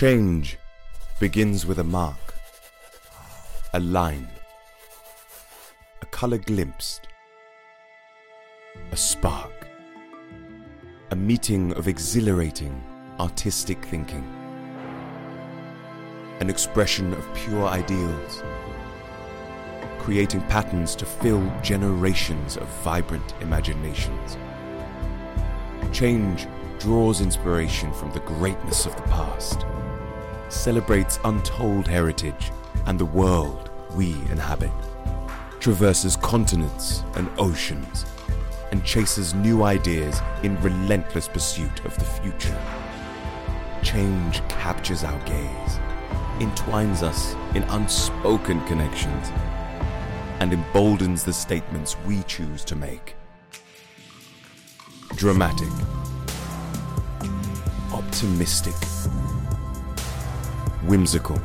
Change begins with a mark, a line, a color glimpsed, a spark, a meeting of exhilarating, artistic thinking, an expression of pure ideals, creating patterns to fill generations of vibrant imaginations. Change draws inspiration from the greatness of the past, celebrates untold heritage and the world we inhabit, traverses continents and oceans, and chases new ideas in relentless pursuit of the future. Change captures our gaze, entwines us in unspoken connections, and emboldens the statements we choose to make. Dramatic, optimistic, whimsical,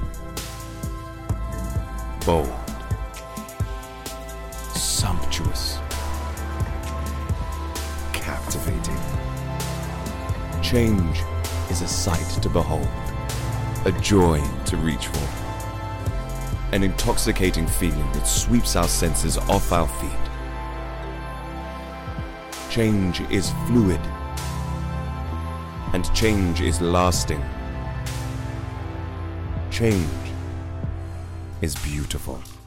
bold, sumptuous, captivating. Change is a sight to behold, a joy to reach for, an intoxicating feeling that sweeps our senses off our feet. Change is fluid, and change is lasting. Change is beautiful.